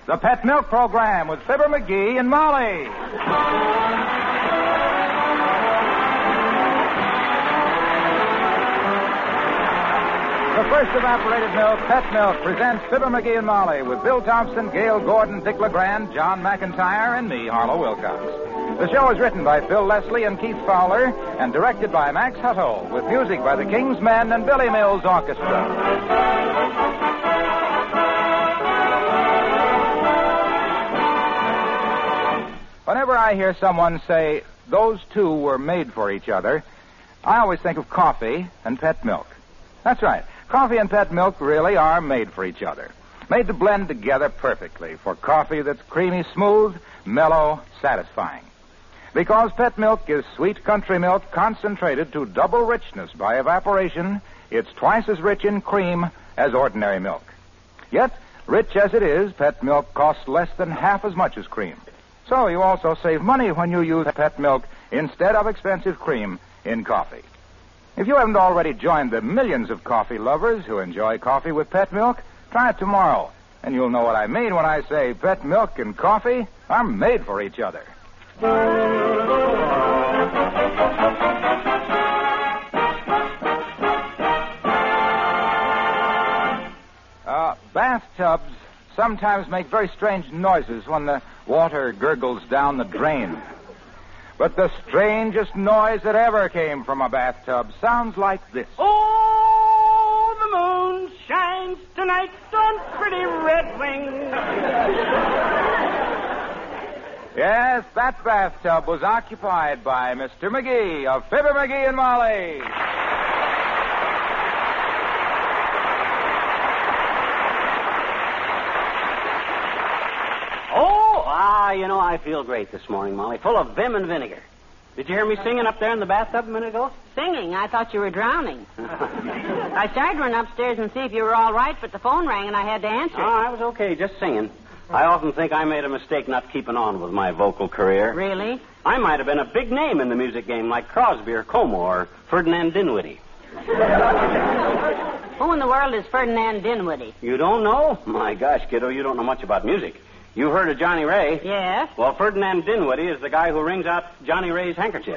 the Pet Milk Program with Fibber McGee and Molly. The first evaporated milk, Pet Milk, presents Fibber McGee and Molly with Bill Thompson, Gail Gordon, Dick LeGrand, John McIntyre, and me, Harlow Wilcox. The show is written by Phil Leslie and Keith Fowler and directed by Max Hutto with music by the King's Men and Billy Mills Orchestra. Whenever I hear someone say, those two were made for each other, I always think of coffee and pet milk. That's right. Coffee and pet milk really are made for each other. Made to blend together perfectly for coffee that's creamy smooth, mellow, satisfying. Because pet milk is sweet country milk concentrated to double richness by evaporation, it's twice as rich in cream as ordinary milk. Yet, rich as it is, pet milk costs less than half as much as cream. So you also save money when you use pet milk instead of expensive cream in coffee. If you haven't already joined the millions of coffee lovers who enjoy coffee with pet milk, try it tomorrow, and you'll know what I mean when I say pet milk and coffee are made for each other. Bathtubs sometimes make very strange noises when the water gurgles down the drain. But the strangest noise that ever came from a bathtub sounds like this. Oh, the moon shines tonight on pretty Red Wing. Yes, that bathtub was occupied by Mr. McGee of Fibber McGee and Molly. I feel great this morning, Molly. Full of vim and vinegar. Did you hear me singing up there in the bathtub a minute ago? Singing? I thought you were drowning. I started to run upstairs and see if you were all right, but the phone rang and I had to answer. Oh, I was okay, just singing. I often think I made a mistake not keeping on with my vocal career. Really? I might have been a big name in the music game like Crosby or Como or Ferdinand Dinwiddie. Who in the world is Ferdinand Dinwiddie? You don't know? My gosh, kiddo, you don't know much about music. You heard of Johnny Ray? Yes. Well, Ferdinand Dinwiddie is the guy who wrings out Johnny Ray's handkerchiefs.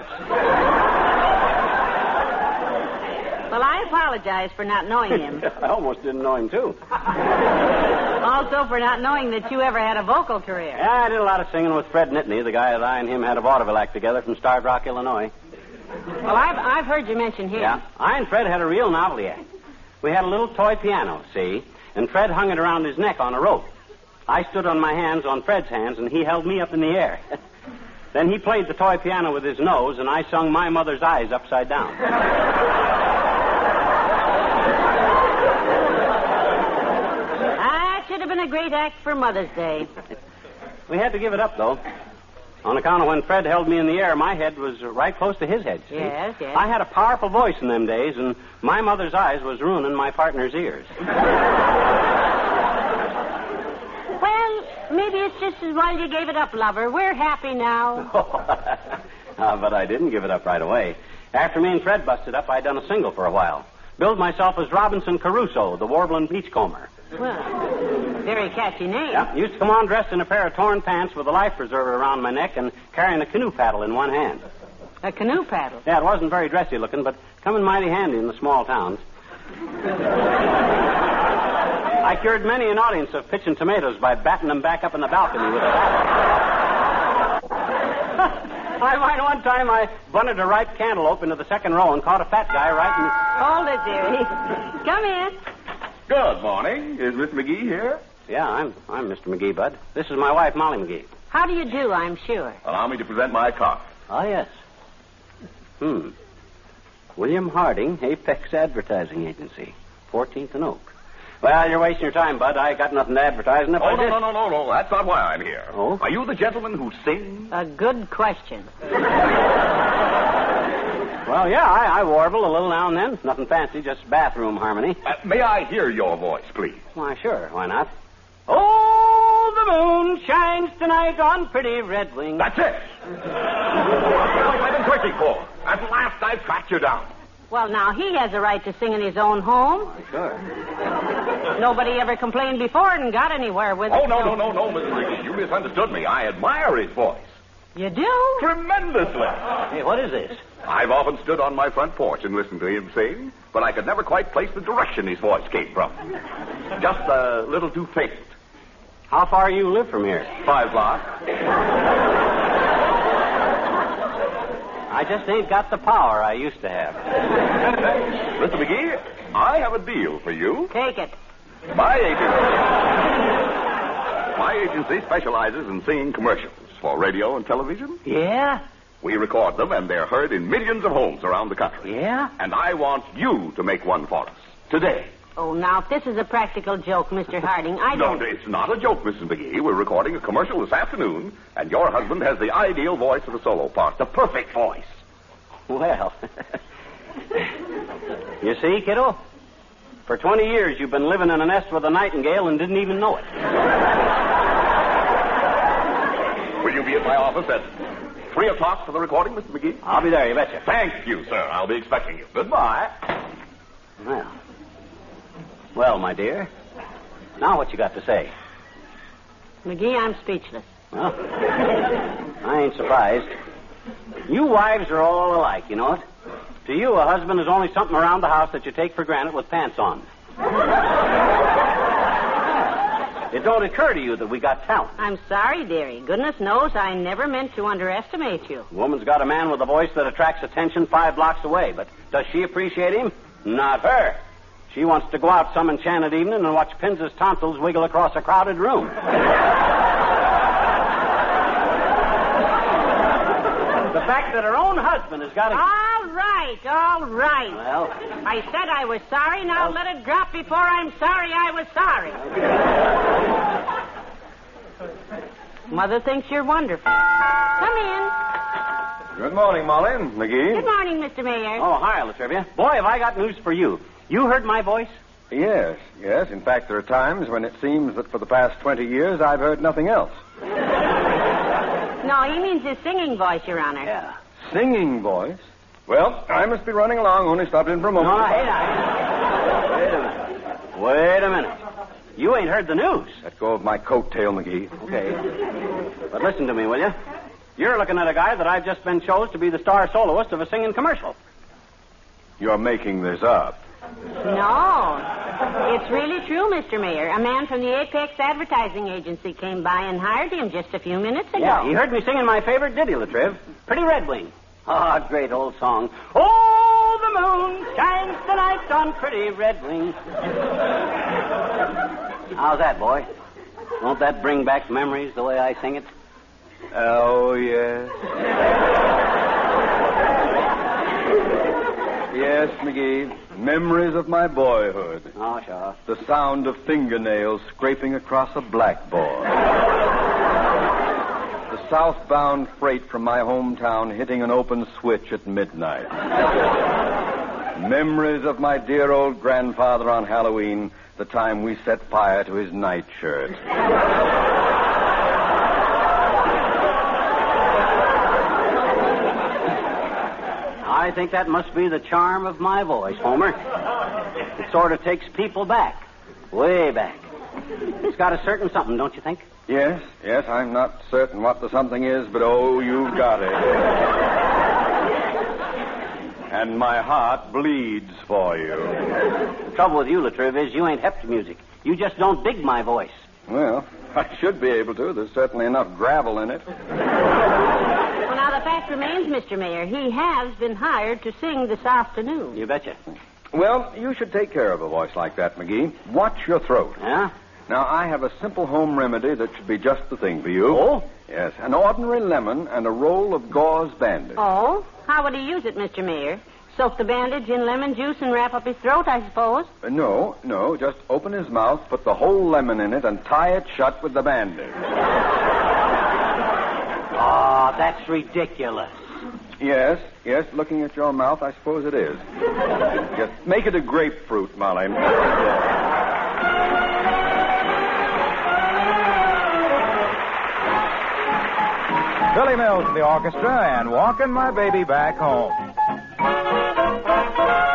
Well, I apologize for not knowing him. I almost didn't know him, too. Also for not knowing that you ever had a vocal career. Yeah, I did a lot of singing with Fred Nittany, the guy that I and him had a vaudeville act together from Starved Rock, Illinois. Well, I've heard you mention him. Yeah, I and Fred had a real novelty act. We had a little toy piano, see, and Fred hung it around his neck on a rope. I stood on my hands on Fred's hands, and he held me up in the air. Then he played the toy piano with his nose, and I sung My Mother's Eyes upside down. That should have been a great act for Mother's Day. We had to give it up, though. On account of when Fred held me in the air, my head was right close to his head. See? Yes, yes. I had a powerful voice in them days, and My Mother's Eyes was ruining my partner's ears. Well, maybe it's just as well you gave it up, lover. We're happy now. But I didn't give it up right away. After me and Fred busted up, I'd done a single for a while. Billed myself as Robinson Crusoe, the warbling beachcomber. Well, very catchy name. Yeah, used to come on dressed in a pair of torn pants with a life preserver around my neck and carrying a canoe paddle in one hand. A canoe paddle? Yeah, it wasn't very dressy looking, but coming mighty handy in the small towns. I cured many an audience of pitching tomatoes by batting them back up in the balcony with a paddle. I mind one time I bunted a ripe cantaloupe into the second row and caught a fat guy right in... Hold it, dearie. Come in. Good morning. Is Miss McGee here? Yeah, I'm Mr. McGee, Bud. This is my wife, Molly McGee. How do you do, I'm sure? Allow me to present my card. Oh, yes. William Harding, Apex Advertising Agency, 14th and Oak. Well, you're wasting your time, Bud. I got nothing to advertise. And if Oh, I did... no. That's not why I'm here. Oh? Are you the gentleman who sings? A good question. Well, yeah, I warble a little now and then. Nothing fancy, just bathroom harmony. May I hear your voice, please? Why, sure. Why not? Oh, the moon shines tonight on pretty Red Wing. That's it. What have I been searching for? At last I've tracked you down. Well, now, he has a right to sing in his own home. Sure. Nobody ever complained before and got anywhere with it. Oh, no, Mrs. McGee. You misunderstood me. I admire his voice. You do? Tremendously. Hey, what is this? I've often stood on my front porch and listened to him sing, but I could never quite place the direction his voice came from. Just a little too faint. How far you live from here? 5 blocks. I just ain't got the power I used to have. Mr. McGee, I have a deal for you. Take it. My agency specializes in singing commercials for radio and television. Yeah? We record them, and they're heard in millions of homes around the country. Yeah? And I want you to make one for us today. Oh, now, if this is a practical joke, Mr. Harding, I don't... No, it's not a joke, Mrs. McGee. We're recording a commercial this afternoon, and your husband has the ideal voice for the solo part, the perfect voice. Well, you see, kiddo? For 20 years, you've been living in a nest with a nightingale and didn't even know it. Will you be at my office at 3 o'clock for the recording, Mr. McGee? I'll be there, you betcha. Thank you, sir. I'll be expecting you. Goodbye. Well, my dear, now what you got to say? McGee, I'm speechless. Well, I ain't surprised. You wives are all alike, you know it? To you, a husband is only something around the house that you take for granted with pants on. It don't occur to you that we got talent. I'm sorry, dearie. Goodness knows I never meant to underestimate you. A woman's got a man with a voice that attracts attention 5 blocks away, but does she appreciate him? Not her. She wants to go out some enchanted evening and watch Pinza's tonsils wiggle across a crowded room. The fact that her own husband has got a... All right. Well... I said I was sorry. Now let it drop before I'm sorry I was sorry. Mother thinks you're wonderful. Come in. Good morning, Molly. McGee. Good morning, Mr. Mayor. Oh, hi, Latrivia. Boy, have I got news for you. You heard my voice? Yes. In fact, there are times when it seems that for the past 20 years I've heard nothing else. No, he means his singing voice, Your Honor. Yeah. Singing voice? Well, I must be running along. Only stopped in for a moment. No, hey, Wait a minute. You ain't heard the news. Let go of my coattail, McGee. Okay. But listen to me, will you? You're looking at a guy that I've just been chosen to be the star soloist of a singing commercial. You're making this up. No. It's really true, Mr. Mayor. A man from the Apex Advertising Agency came by and hired him just a few minutes ago. Yeah, he heard me singing my favorite ditty, Latriv. Pretty Red Wing. Ah, great old song. Oh, the moon shines tonight on Pretty Red Wing. How's that, boy? Won't that bring back memories the way I sing it? Oh, yes. Yes, McGee. Memories of my boyhood. Oh, sure. The sound of fingernails scraping across a blackboard. The southbound freight from my hometown hitting an open switch at midnight. Memories of my dear old grandfather on Halloween, the time we set fire to his nightshirt. I think that must be the charm of my voice, Homer. It sort of takes people back. Way back. It's got a certain something, don't you think? Yes, I'm not certain what the something is, but oh, you've got it. And my heart bleeds for you. The trouble with you, Latriv, is you ain't hep to music. You just don't dig my voice. Well, I should be able to. There's certainly enough gravel in it. Well, now, the fact remains, Mr. Mayor, he has been hired to sing this afternoon. You betcha. Well, you should take care of a voice like that, McGee. Watch your throat. Yeah? Now, I have a simple home remedy that should be just the thing for you. Oh? Yes, an ordinary lemon and a roll of gauze bandage. Oh? How would he use it, Mr. Mayor? Soak the bandage in lemon juice and wrap up his throat, I suppose? No. Just open his mouth, put the whole lemon in it, and tie it shut with the bandage. Oh, that's ridiculous. Yes, looking at your mouth, I suppose it is. Just make it a grapefruit, Molly. Billy Mills, the orchestra, and Walking My Baby Back Home.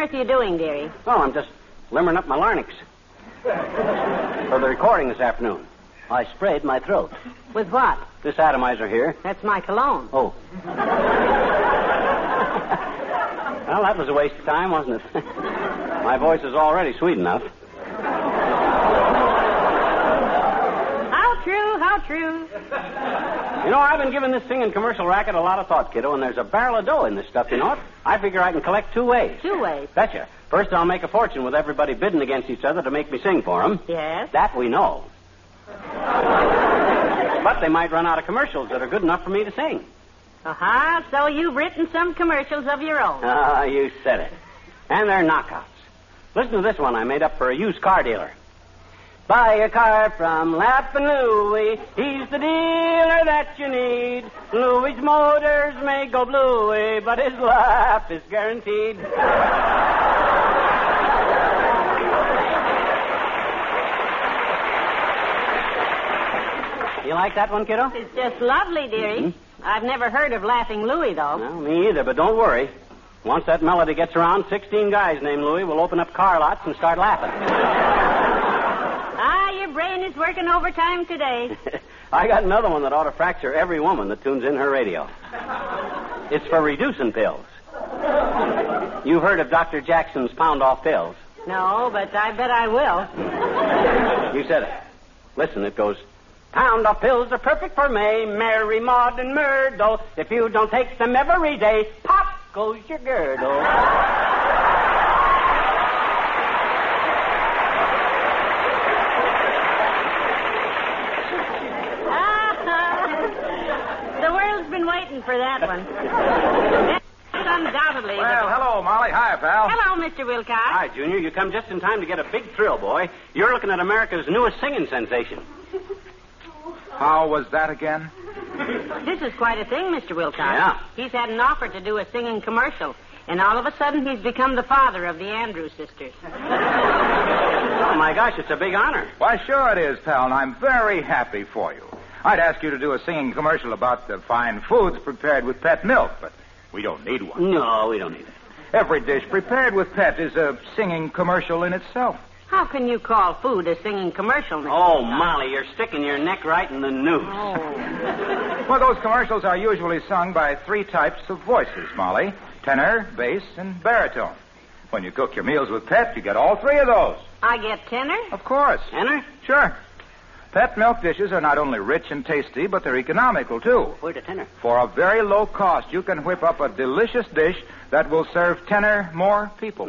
earth are you doing, dearie? Oh, I'm just limbering up my larynx. For the recording this afternoon. I sprayed my throat. With what? This atomizer here. That's my cologne. Oh. Well, that was a waste of time, wasn't it? My voice is already sweet enough. How true, how true. You know, I've been giving this singing commercial racket a lot of thought, kiddo, and there's a barrel of dough in this stuff, you know it? I figure I can collect 2 ways. 2 ways? Betcha. First, I'll make a fortune with everybody bidding against each other to make me sing for them. Yes? That we know. But they might run out of commercials that are good enough for me to sing. Uh-huh, so you've written some commercials of your own. Ah, you said it. And they're knockouts. Listen to this one I made up for a used car dealer. Buy a car from Laughin' Louie. He's the dealer that you need. Louie's motors may go bluey, but his laugh is guaranteed. You like that one, kiddo? It's just lovely, dearie. Mm-hmm. I've never heard of Laughing Louie, though. Well, me either, but don't worry. Once that melody gets around, 16 guys named Louie will open up car lots and start laughing. Your brain is working overtime today. I got another one that ought to fracture every woman that tunes in her radio. It's for reducing pills. You've heard of Dr. Jackson's pound-off pills. No, but I bet I will. You said it. Listen, it goes, pound-off pills are perfect for May, Mary, Maud, and Myrtle. If you don't take them every day, pop goes your girdle. The world's been waiting for that one. Undoubtedly. Well, hello, Molly. Hi, pal. Hello, Mr. Wilcox. Hi, Junior. You come just in time to get a big thrill, boy. You're looking at America's newest singing sensation. How was that again? This is quite a thing, Mr. Wilcox. Yeah. He's had an offer to do a singing commercial, and all of a sudden he's become the father of the Andrews sisters. Oh, my gosh, it's a big honor. Why, sure it is, pal, and I'm very happy for you. I'd ask you to do a singing commercial about the fine foods prepared with pet milk, but we don't need one. No, we don't need it. Every dish prepared with pet is a singing commercial in itself. How can you call food a singing commercial, Mr. Oh, Wilcox? Molly, you're sticking your neck right in the noose. Oh. Well, those commercials are usually sung by 3 types of voices, Molly. Tenor, bass, and baritone. When you cook your meals with pet, you get all 3 of those. I get tenor? Of course. Tenor? Sure. Pet milk dishes are not only rich and tasty, but they're economical, too. Where's the tenor? For a very low cost, you can whip up a delicious dish that will serve 10 or more people.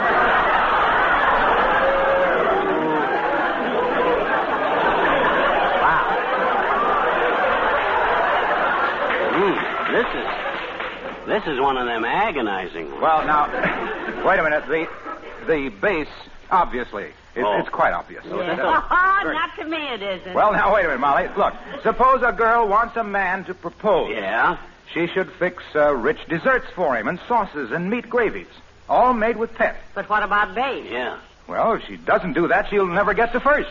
This is one of them agonizing ones. Well, now, wait a minute. The bass, obviously. It's quite obvious. Yes. Not to me it isn't. Well, now, wait a minute, Molly. Look, suppose a girl wants a man to propose. Yeah? She should fix rich desserts for him and sauces and meat gravies, all made with pet. But what about bass? Yeah. Well, if she doesn't do that, she'll never get to first.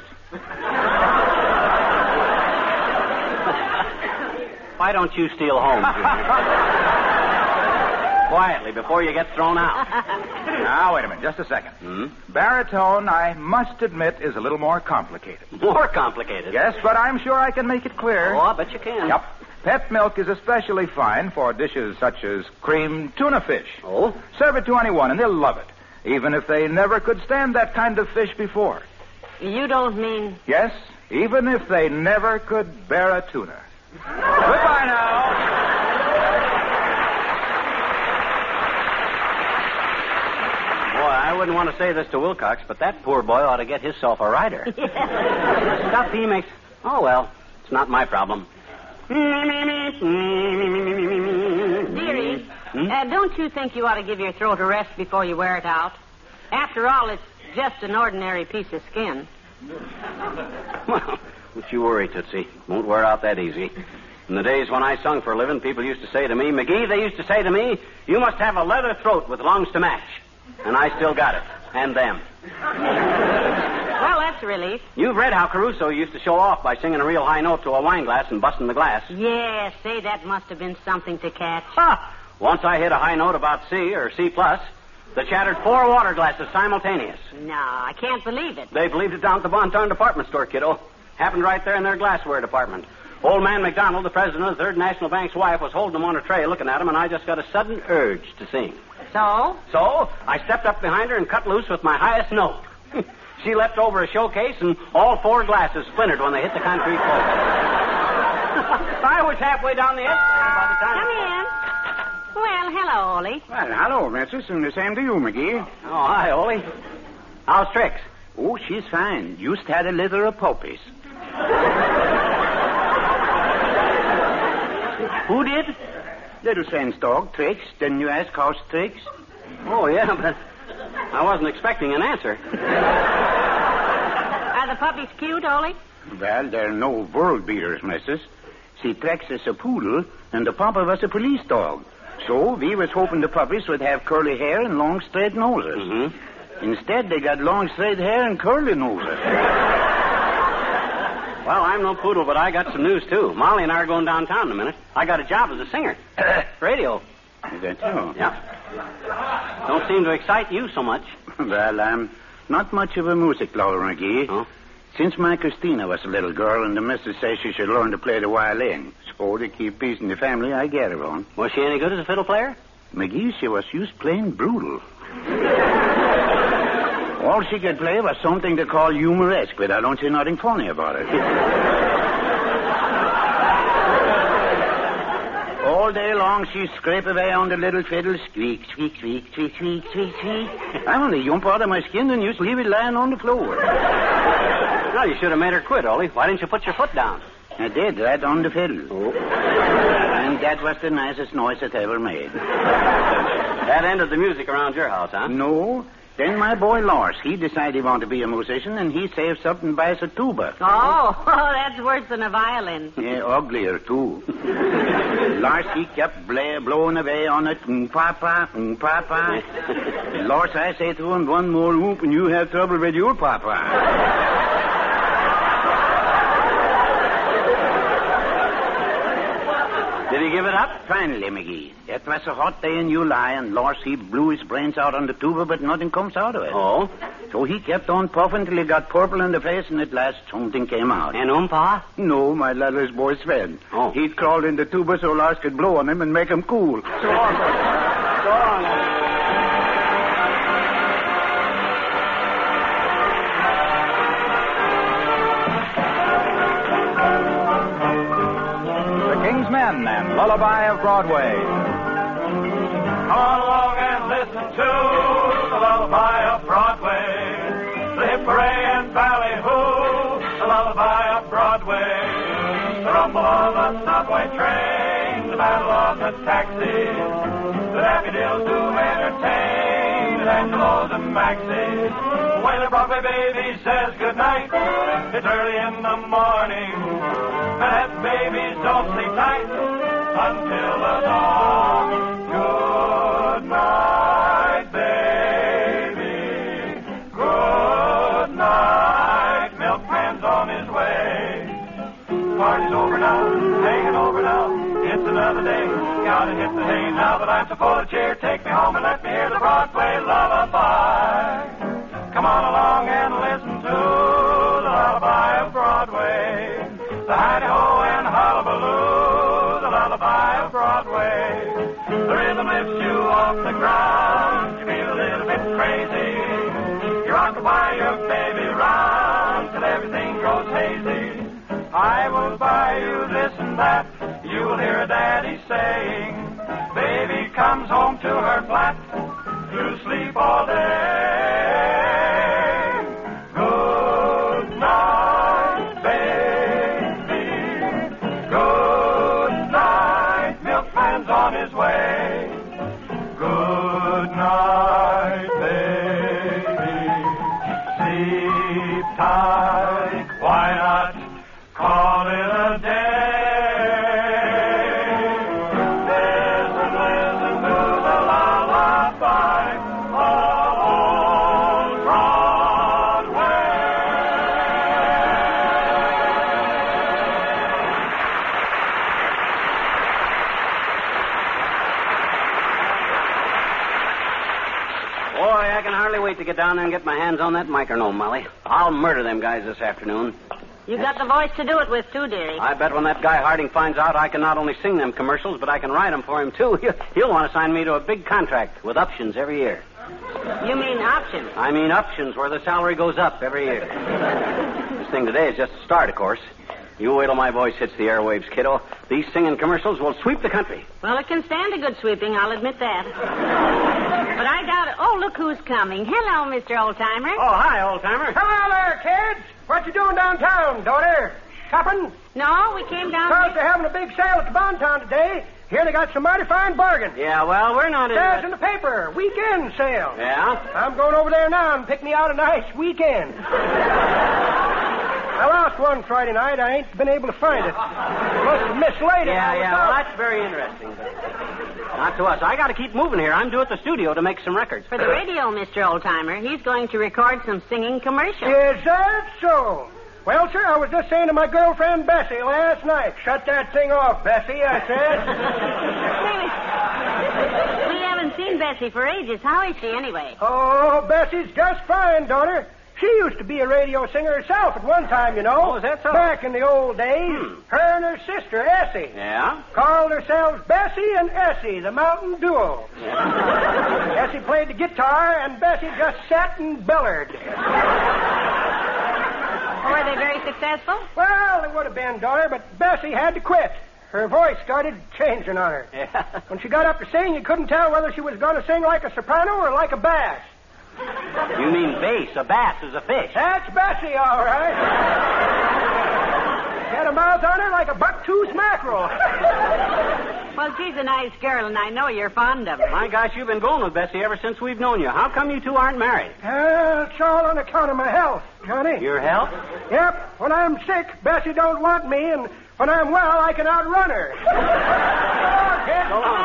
Why don't you steal home, Junior? Quietly, before you get thrown out. Now, wait a minute, just a second. Baritone, I must admit, is a little more complicated. More complicated? Yes, but I'm sure I can make it clear. Oh, I bet you can. Yep. Pet milk is especially fine for dishes such as creamed tuna fish. Oh? Serve it to anyone, and they'll love it, even if they never could stand that kind of fish before. You don't mean... Yes, even if they never could bear a tuna. Goodbye now. Boy, I wouldn't want to say this to Wilcox, but that poor boy ought to get himself a rider. The stuff he makes... Oh, well, it's not my problem. Dearie, don't you think you ought to give your throat a rest before you wear it out? After all, it's just an ordinary piece of skin. Well, don't you worry, Tootsie. Won't wear out that easy. In the days when I sung for a living, people used to say to me, McGee, they used to say to me, you must have a leather throat with lungs to match. And I still got it. And them. Well, that's a relief. You've read how Caruso used to show off by singing a real high note to a wine glass and busting the glass. Yes, say, that must have been something to catch. Ha! Once I hit a high note about C or C+, that shattered 4 water glasses simultaneous. No, I can't believe it. They believed it down at the Bon Ton department store, kiddo. Happened right there in their glassware department. Old man McDonald, the president of the Third National Bank's wife, was holding them on a tray looking at them, and I just got a sudden urge to sing. So? So, I stepped up behind her and cut loose with my highest note. She leapt over a showcase, and all 4 glasses splintered when they hit the concrete floor. I was halfway down the escalator by the time... Come in. Well, hello, Ollie. Well, hello, Mrs. And the same to you, McGee. Oh, hi, Ollie. How's Trix? Oh, she's fine. Just had a litter of puppies. Who did? Little Sven's dog, Trix. Didn't you ask how's Trix? Oh, yeah, but I wasn't expecting an answer. Are the puppies cute, Ollie? Well, they're no world beaters, Mrs. See, Trix is a poodle, and the papa was a police dog. So we was hoping the puppies would have curly hair and long, straight noses. Mm-hmm. Instead, they got long, straight hair and curly noses. Well, I'm no poodle, but I got some news, too. Molly and I are going downtown in a minute. I got a job as a singer. Radio. Is that so? Yeah. Don't seem to excite you so much. Well, I'm not much of a music lover, McGee. Oh? Since my Christina was a little girl and the missus says she should learn to play the violin. So to keep peace in the family, I get her on. Was she any good as a fiddle player? McGee, she was just plain brutal. All she could play was something to call humoresque, but I don't see nothing funny about it. All day long, she'd scrape away on the little fiddle, squeak, squeak, squeak, squeak, squeak, squeak, squeak. I want to jump out of my skin and just leave it lying on the floor. Well, you should have made her quit, Ollie. Why didn't you put your foot down? I did, right on the fiddle. Oh. And that was the nicest noise it ever made. That ended the music around your house, huh? No. Then my boy Lars, he decided he wanted to be a musician, and he saved up and buys a tuba. Oh, that's worse than a violin. Yeah, uglier, too. Lars, he kept blowing away on it. Papa, papa. Lars, I say to him, one more whoop and you have trouble with your papa. Did he give it up? Finally, McGee. It was a hot day in July, and Lars, he blew his brains out on the tuba, but nothing comes out of it. Oh? So he kept on puffing till he got purple in the face, and at last something came out. And Pa? No, my littlest boy Sven. Oh. He'd crawled in the tuba so Lars could blow on him and make him cool. So long. So long. Men and Lullaby of Broadway. Come on along and listen to the Lullaby of Broadway. The hip hooray and ballyhoo, the Lullaby of Broadway. The rumble of the subway train, the battle of the taxis, the daffodils who entertain, the Angelos and Maxis. When the Broadway baby says goodnight, it's early in the morning. And babies don't sleep tight until the dawn. Good night, baby. Good night. Milkman's on his way. Party's over now, hanging over now. It's another day. Gotta hit the hay now that I'm so full of cheer. Take me home and let me hear the Broadway lullaby. Come on along and listen to the Lullaby of Broadway. The hidey-ho and hullabaloo, the Lullaby of Broadway. The rhythm lifts you off the ground, you feel a little bit crazy. You rock by your baby round till everything grows hazy. I will buy you this and that, you will hear a daddy saying. Baby comes home to her flat to sleep all day. Good night, baby. Good night, milkman's on his way. Good night, baby. Sleep tight, why not call it a day? Listen, listen to the lullaby of old Broadway. get down there and get my hands on that microphone, Molly. I'll murder them guys this afternoon. You got the voice to do it with, too, dearie. I bet when that guy Harding finds out I can not only sing them commercials, but I can write them for him, too, he'll want to sign me to a big contract with options every year. You mean options? I mean options, where the salary goes up every year. This thing today is just a start, of course. You wait till my voice hits the airwaves, kiddo. These singing commercials will sweep the country. Well, it can stand a good sweeping, I'll admit that. But I doubt it. Oh, look who's coming. Hello, Mr. Oldtimer. Oh, hi, old-timer. Hello there, kids. What you doing downtown, daughter? Shopping? No, we came down... Because they're having a big sale at the Bontown today. Here they got some mighty fine bargains. Yeah, well, we're not in... There's in the paper. Weekend sale. Yeah? I'm going over there now and pick me out a nice weekend. I lost one Friday night. I ain't been able to find it. Must have mislaid it. Yeah. Well, that's very interesting. But not to us. I got to keep moving here. I'm due at the studio to make some records. For the radio, Mr. Oldtimer. He's going to record some singing commercials. Is that so? Well, sir, I was just saying to my girlfriend, Bessie, last night. Shut that thing off, Bessie, I said. We haven't seen Bessie for ages. How is she, anyway? Oh, Bessie's just fine, daughter. She used to be a radio singer herself at one time, you know. Oh, is that so? Back in the old days. Her and her sister, Essie. Yeah? Called themselves Bessie and Essie, the Mountain Duo. Yeah. Essie played the guitar, and Bessie just sat and bellered. Were they very successful? Well, they would have been, daughter, but Bessie had to quit. Her voice started changing on her. Yeah. When she got up to sing, you couldn't tell whether she was going to sing like a soprano or like a bass. You mean bass? A bass is a fish. That's Bessie, all right. She had a mouth on her like a buck-toothed mackerel. Well, she's a nice girl, and I know you're fond of her. My gosh, you've been going with Bessie ever since we've known you. How come you two aren't married? It's all on account of my health, Johnny. Your health? Yep. When I'm sick, Bessie don't want me, and when I'm well, I can outrun her. Okay. Go on.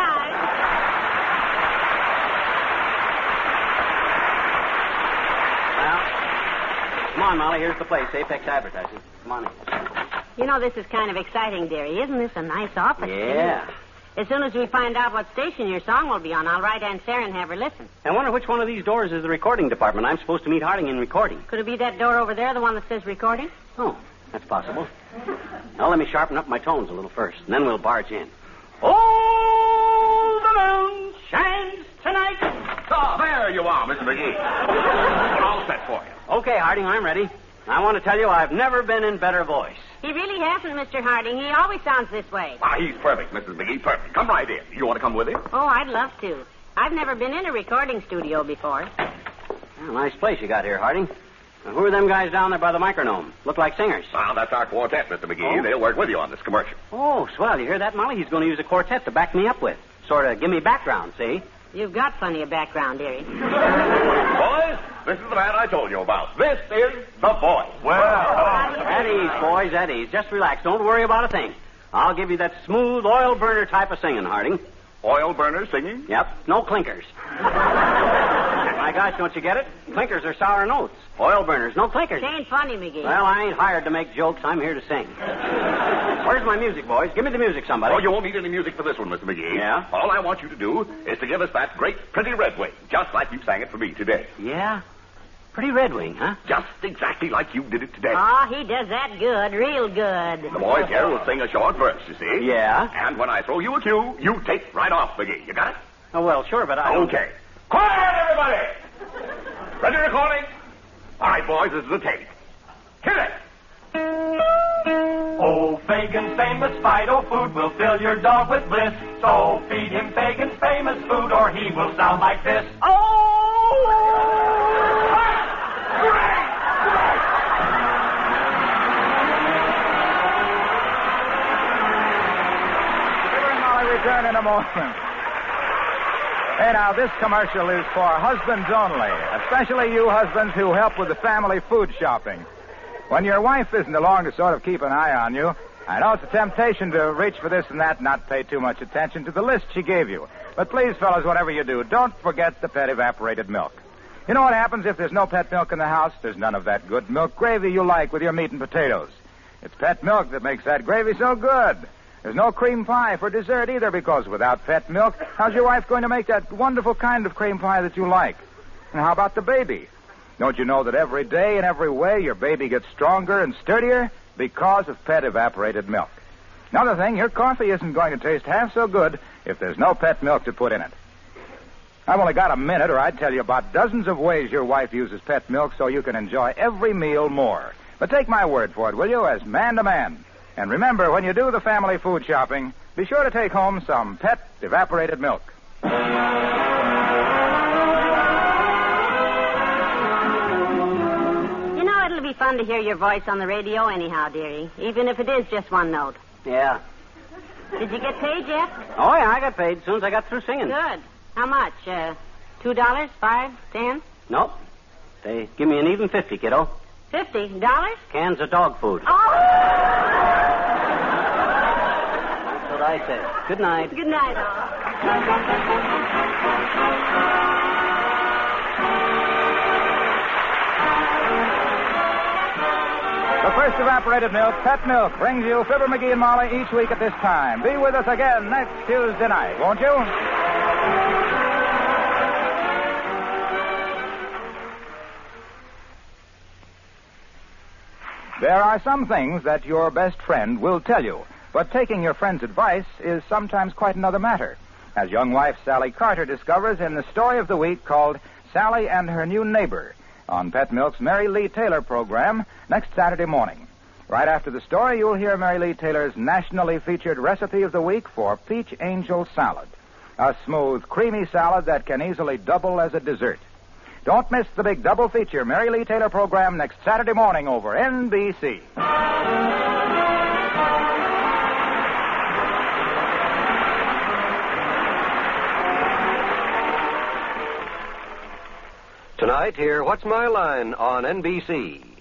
Well, come on, Molly. Here's the place, Apex Advertising. Come on in. You know, this is kind of exciting, dearie. Isn't this a nice office? Yeah. As soon as we find out what station your song will be on, I'll write Aunt Sarah and have her listen. I wonder which one of these doors is the recording department. I'm supposed to meet Harding in recording. Could it be that door over there, the one that says recording? Oh, that's possible. Now, let me sharpen up my tones a little first, and then we'll barge in. Oh, the moon shines tonight. Oh, there you are, Mr. McGee. All set for you. Okay, Harding, I'm ready. I want to tell you I've never been in better voice. He really hasn't, Mr. Harding. He always sounds this way. Ah, he's perfect, Mrs. McGee, perfect. Come right in. You want to come with him? Oh, I'd love to. I've never been in a recording studio before. Well, nice place you got here, Harding. Now, who are them guys down there by the microphone? Look like singers. Well, that's our quartet, Mr. McGee. Oh? They'll work with you on this commercial. Oh, swell. You hear that, Molly? He's going to use a quartet to back me up with. Sort of give me background, see? You've got plenty of background, dearie. Boys, this is the man I told you about. This is the voice. At ease, boys, at ease. Just relax. Don't worry about a thing. I'll give you that smooth oil burner type of singing, Harding. Oil burner singing? Yep. No clinkers. My gosh, don't you get it? Clinkers are sour notes. Oil burners, no clinkers. It ain't funny, McGee. Well, I ain't hired to make jokes. I'm here to sing. Where's my music, boys? Give me the music, somebody. Oh, you won't need any music for this one, Mr. McGee. Yeah? All I want you to do is to give us that great, pretty Red Wing, just like you sang it for me today. Yeah? Pretty Red Wing, huh? Just exactly like you did it today. Oh, he does that good, real good. The boys here will sing a short verse, you see. Yeah? And when I throw you a cue, you take right off, McGee. You got it? Oh, well, sure, but I... Okay. Quiet, everybody! Ready recording? All right, boys, this is the tape. Hit it! Oh, Fagin's famous Fido food will fill your dog with bliss. So feed him Fagin's famous food or he will sound like this. Skipper and Molly return in a moment. Hey, now, this commercial is for husbands only, especially you husbands who help with the family food shopping. When your wife isn't along to sort of keep an eye on you, I know it's a temptation to reach for this and that and not pay too much attention to the list she gave you. But please, fellas, whatever you do, don't forget the pet evaporated milk. You know what happens if there's no pet milk in the house? There's none of that good milk gravy you like with your meat and potatoes. It's pet milk that makes that gravy so good. There's no cream pie for dessert either, because without pet milk, how's your wife going to make that wonderful kind of cream pie that you like? And how about the baby? Don't you know that every day in every way your baby gets stronger and sturdier because of Pet evaporated milk? Another thing, your coffee isn't going to taste half so good if there's no Pet milk to put in it. I've only got a minute, or I'd tell you about dozens of ways your wife uses Pet milk so you can enjoy every meal more. But take my word for it, will you, as man to man. And remember, when you do the family food shopping, be sure to take home some Pet evaporated milk. You know, it'll be fun to hear your voice on the radio anyhow, dearie, even if it is just one note. Yeah. Did you get paid yet? Oh, yeah, I got paid as soon as I got through singing. Good. How much? $2, $5, $10? Nope. They give me an even 50, kiddo. $50? Cans of dog food. Oh! That's what I said. Good night. Good night, all. The first evaporated milk, Pet Milk, brings you Fibber McGee and Molly each week at this time. Be with us again next Tuesday night, won't you? There are some things that your best friend will tell you, but taking your friend's advice is sometimes quite another matter, as young wife Sally Carter discovers in the story of the week called Sally and Her New Neighbor on Pet Milk's Mary Lee Taylor program next Saturday morning. Right after the story, you'll hear Mary Lee Taylor's nationally featured recipe of the week for Peach Angel Salad, a smooth, creamy salad that can easily double as a dessert. Don't miss the big double feature Mary Lee Taylor program next Saturday morning over NBC. Tonight, hear What's My Line on NBC.